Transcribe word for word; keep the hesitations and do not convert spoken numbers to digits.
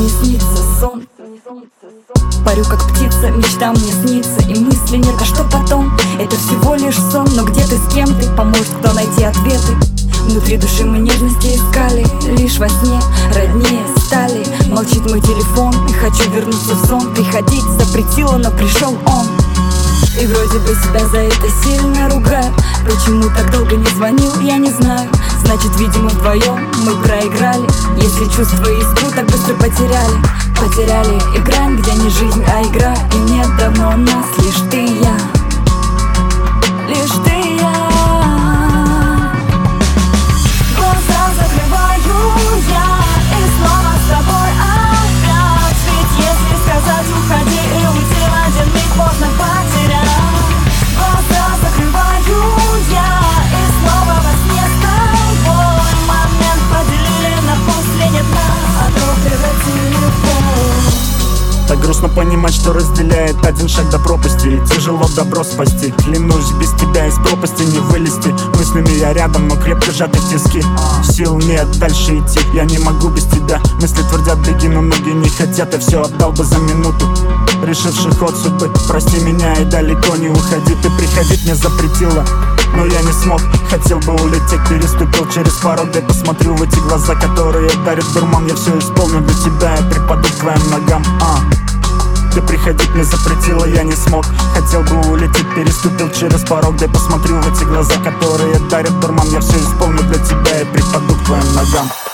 не снится сон. Парю как птица, мечта мне снится, и мысли нет, а что потом? Это всего лишь сон, но где ты, с кем ты? Поможет кто найти ответы? Внутри души мы нежности искали, лишь во сне роднее стали. Молчит мой телефон, и хочу вернуться в сон. Приходить запретила, но пришел он. И вроде бы себя за это сильно ругаю. Почему так долго не звонил, я не знаю. Значит, видимо, вдвоем мы проиграли. Если чувства и искру так быстро потеряли. Потеряли и грань, где не жизнь, а игра. И нет давно нас, лишь ты и я. Лишь ты и я. Глаза закрываю я, и снова с тобой опять. Ведь если сказать уходи и уйти в один миг, можно потерять. Глаза закрываю я, и снова во сне с тобой. Момент поделили на после, нет нас, а то превратили в боль. Так грустно понимать, что разделяет один шаг до пропасти, и тяжело добро спасти. Клянусь, без тебя из пропасти не вылезти. Мыслями я рядом, но крепко сжаты тиски. Сил нет дальше идти, я не могу без тебя. Мысли твердят беги, но ноги не хотят. Я все отдал бы за минуту, решивший ход судьбы. Прости меня и далеко не уходи. Ты приходить мне запретила, но я не смог. Хотел бы улететь, переступил через порог. Дай посмотрю в эти глаза, которые дарят дурман. Я все исполню для тебя, я припаду к твоим ногам. а. Ты приходить мне запретила, я не смог. Хотел бы улететь, переступил через порог. Дай посмотрю в эти глаза, которые дарят дурман. Я все исполню для тебя и припаду к твоим ногам.